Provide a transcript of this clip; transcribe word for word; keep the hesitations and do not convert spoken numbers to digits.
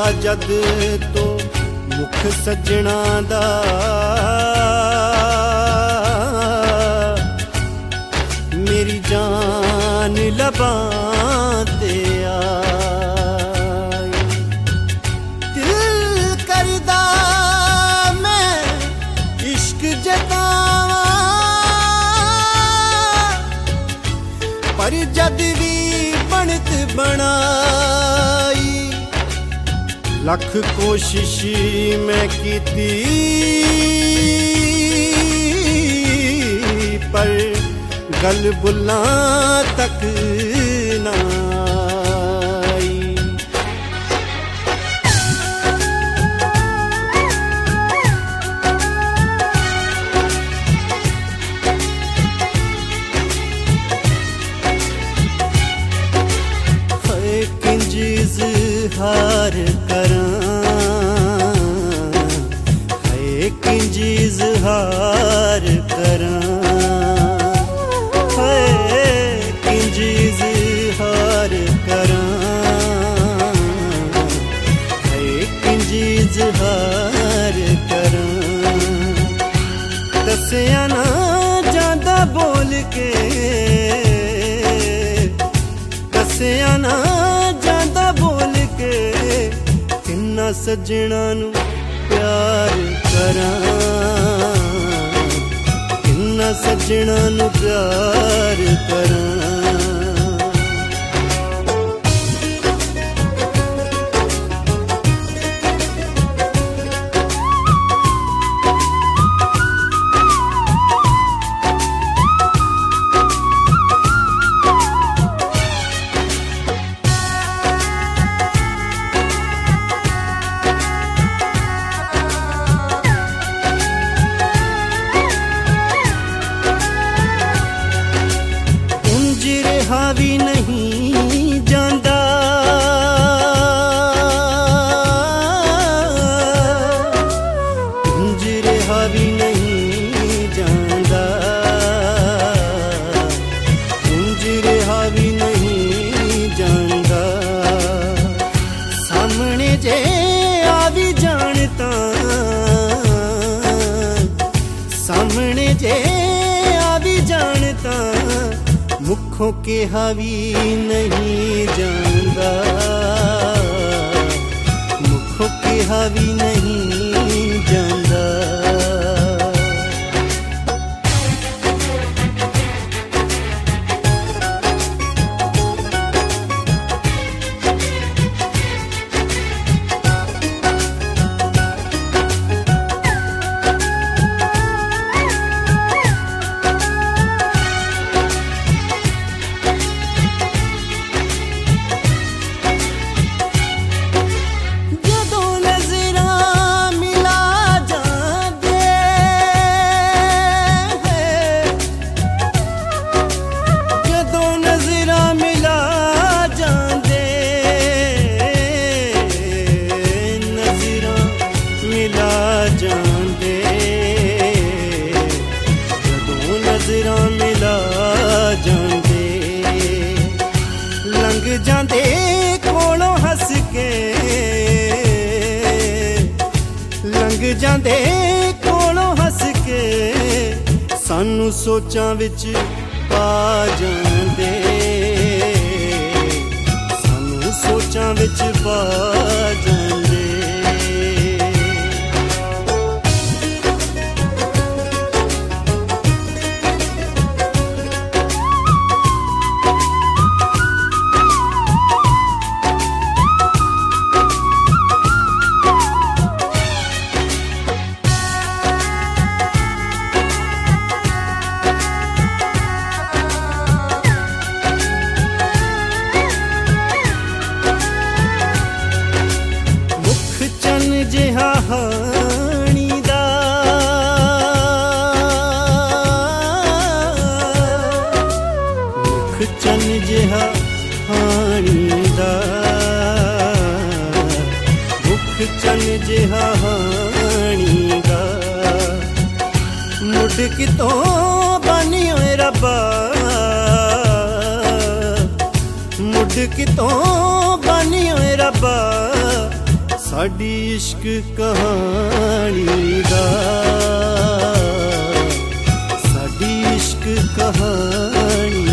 जद तो मुख सजना दा मेरी जान लबां ते आई। दिल करदा मैं इश्क जतावां पर जद भी बनत बनाई लख कोशिश मैं कीती पर गल बुलां तक ना आई। है किंज इज़हार करां है किंज इज़हार करां इज़हार करां है किंज इज़हार करां दस्सिया ना जांदा बोल के दस्सिया ना जांदा बोल के किन्ना सजना नू प्यार करां किन्ना सजना नू प्यार करां। हावी नहीं जांदा पिंजरे हावी नहीं जांदा पिंजरे हावी नहीं जांदा सामने जे आवी जानता सामने जे आवी जानता मुखों के हावी नहीं जानदा मुखों के हावी नहीं जानदा। लंघ जांदे कोलों हस के लंघ जांदे कोलों हस के सानू सोचां विच पा जांदे सानू सोचां विच पा जांदे। जिहा हाणी दा मुख चन जिहा हाणी दा मुख चन जिहा हाणी दा मुड़ कितों बनी होए रब्बा मुड़ कितों बनी होए रब्बा साडी इश्क कहानी दा, साडी इश्क कहानी